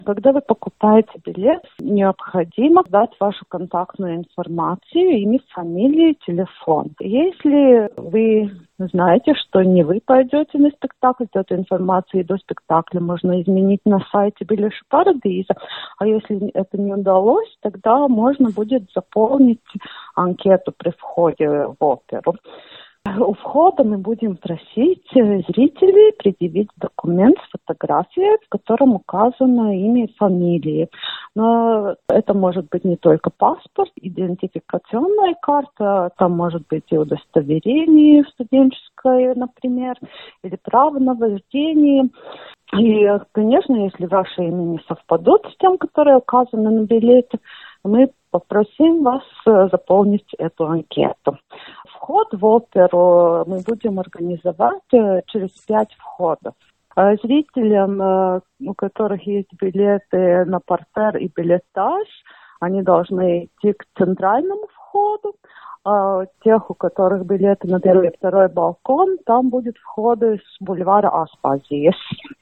Когда вы покупаете билет, необходимо дать вашу контактную информацию, имя, фамилию, телефон. Если вы знаете, что не вы пойдете на спектакль, то эту информацию до спектакля можно изменить на сайте Билеша Парадиза. А если это не удалось, тогда можно будет заполнить анкету при входе в оперу. У входа мы будем просить зрителей предъявить документ с фотографией, в котором указано имя и фамилия. Но это может быть не только паспорт, идентификационная карта, там может быть и удостоверение студенческое, например, или право на вождение. И, конечно, если ваши имя не совпадут с тем, которые указаны на билете, мы попросим вас заполнить эту анкету. Вход в оперу мы будем организовать через 5 входов. Зрителям, у которых есть билеты на партер и билетаж, они должны идти к центральному входу. А тех, у которых билеты на первый и второй балкон, там будут входы с бульвара Аспазиес.